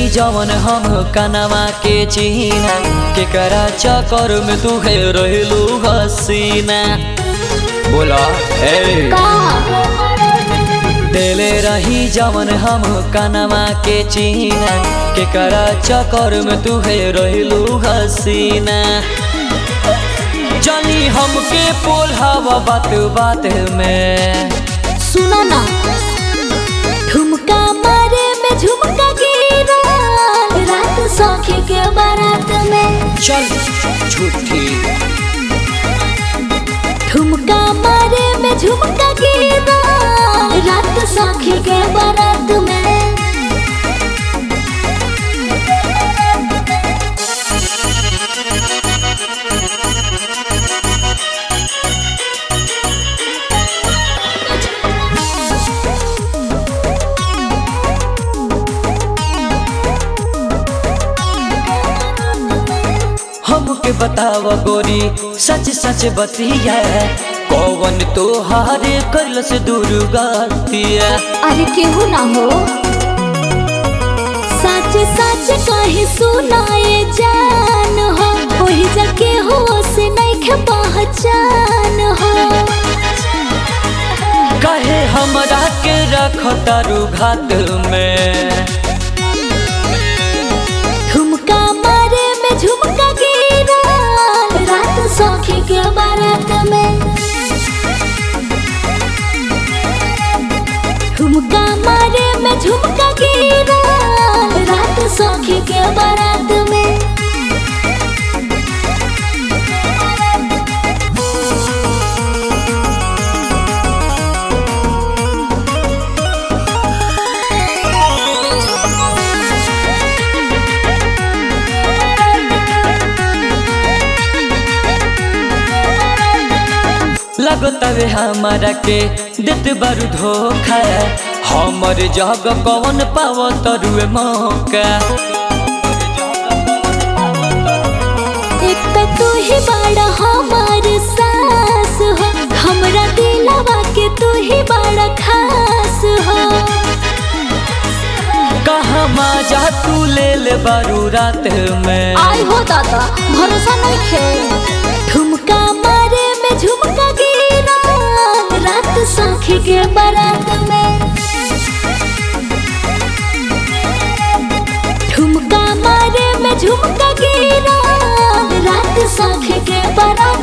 जवन हम कनवा के चीना के करा चक्कर में तू है रहलू हसीना। बोला देले रही जवन हम कनवा के चीना के करा चक्कर में तू है रहलू हसीना। चली हमके पोल्हावा बात बात में सुनो ना, ठुमका मारे में झुमका गिरा रात सौखी के बारात में। चल झूठी ठुमका मारे में झुमका गिरा रात सौखी के बारात में। हमके बताव गोरी सच सच बतिया कौन तोहारे करल से दूर गतिया। अरे केहू ना हो, सच सच कहे सुनाए जान हो, वही जके हो से नहीं पहचान हो। कहे हमरा के रख तारू घात में ठुमका मारे में झुमका गिरा रात सौखी के बारात में। ठुमका मारे में झुमका गिरा रात सौखी के बारात में। लगतवे हमारा के देत बारू धोखा हमर जग कौन पाव तरुए मौका। एक तो तू ही बड़ा हमार सास हो, हमरा दिलवा के तू ही बड़ा खास हो। कहाँ माजा तू ले ले बारू रात में। आई हो दादा भरोसा नहीं खे। ठुमका मारे में झुमका गिरा रात सौखी के बारात में। ठुमका मारे में झुमका गिरा रात सौखी के बारात